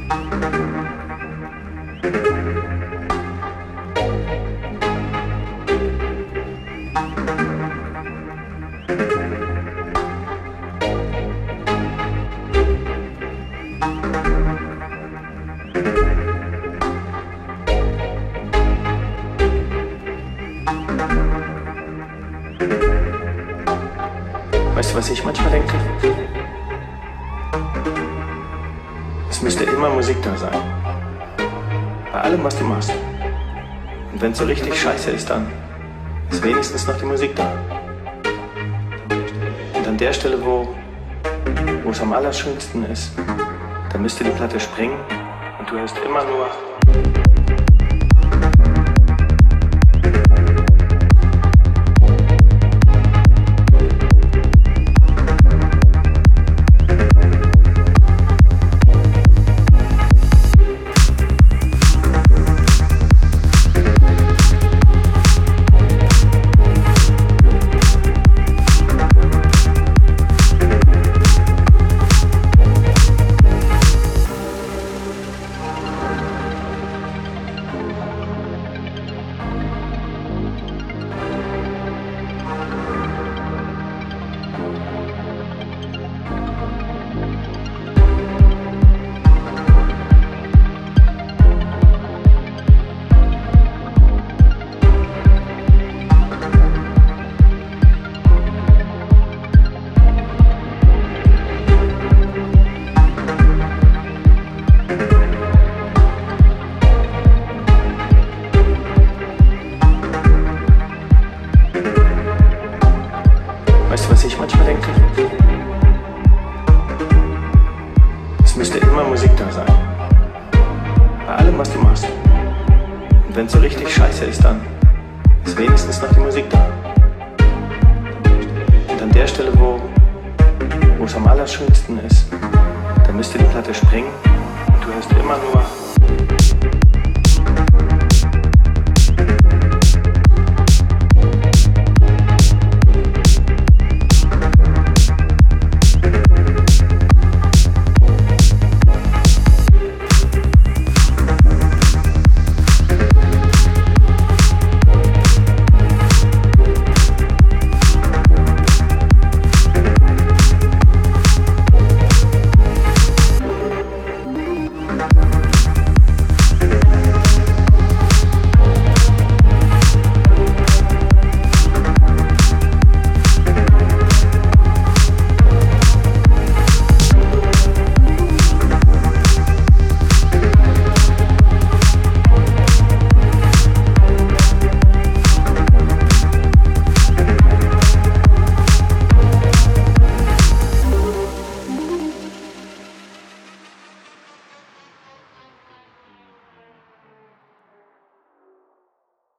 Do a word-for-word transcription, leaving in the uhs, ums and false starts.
Weißt du, was ich manchmal denke? Es müsste immer Musik da sein. Bei allem, was du machst. Und wenn es so richtig scheiße ist, dann ist wenigstens noch die Musik da. Und an der Stelle, wo wo es am allerschönsten ist, da müsste die Platte springen und du hörst immer nur... Weißt du, was ich manchmal denke? Es müsste immer Musik da sein. Bei allem, was du machst. Und wenn es so richtig scheiße ist, dann ist wenigstens noch die Musik da. Und an der Stelle, wo wo es am allerschönsten ist, da müsste die Platte springen und du hörst immer nur...